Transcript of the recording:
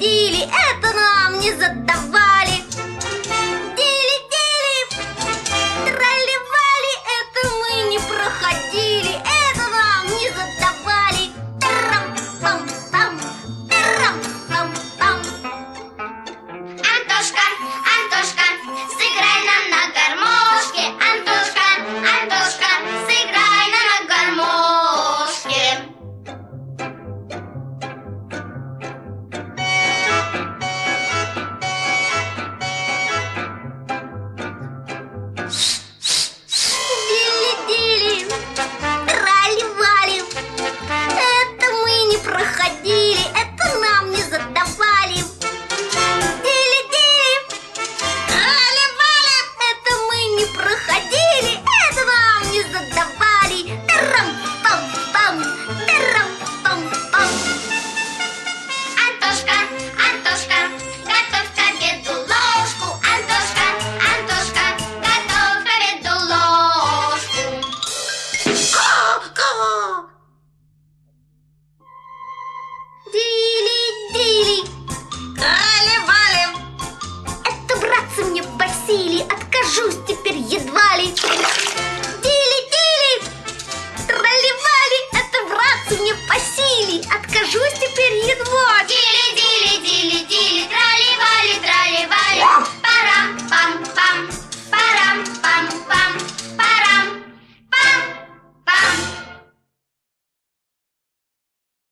проходили, это нам не задавали. Дили-дили, тролливали, это мы не проходили, это нам не задавали. Тарам-пам-пам, тарам-пам-пам. Антошка, Антошка, сыграй нам на гармошке. Антошка, Антошка, сыграй нам на гармошке. Дили-дили, тролливали, это мы не проходили, это нам не задавали. Дили-дили, тролливали, это мы не проходили, это нам не задавали. Тарам-пам-пам, тарам-пам-пам. Антошка, Антошка, готовь к обеду ложку. Антошка, Антошка, готовь к обеду ложку. Ка-ка. Дили-дили, тролливали, это, братцы, мне по силе, откажусь теперь едва ли. Дили-дили, тролливали, это, братцы, мне по силе, откажусь теперь